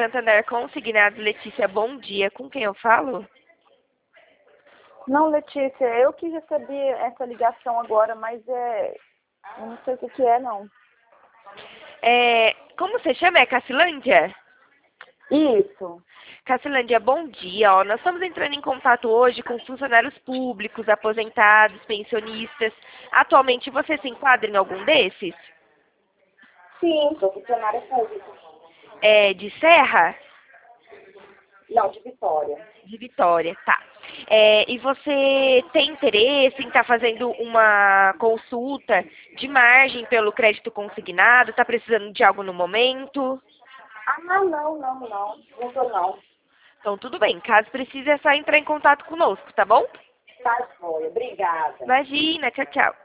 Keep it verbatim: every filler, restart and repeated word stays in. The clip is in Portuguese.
Santander Consignados, Letícia, bom dia. Com quem eu falo? Não, Letícia, eu que recebi essa ligação agora, mas é... eu não sei o que que é, não. É, como você chama? É Cacilândia? Isso. Cacilândia, bom dia. Ó, nós estamos entrando em contato hoje com funcionários públicos, aposentados, pensionistas. Atualmente você se enquadra em algum desses? Sim, sou funcionária pública. É, de Serra? Não, de Vitória. De Vitória, tá. É, e você tem interesse em estar fazendo uma consulta de margem pelo crédito consignado? Está precisando de algo no momento? Ah, não, não, não, não tô não. Então, tudo bem. Caso precise, é só entrar em contato conosco, tá bom? Tá, joia. Obrigada. Imagina, tchau, tchau.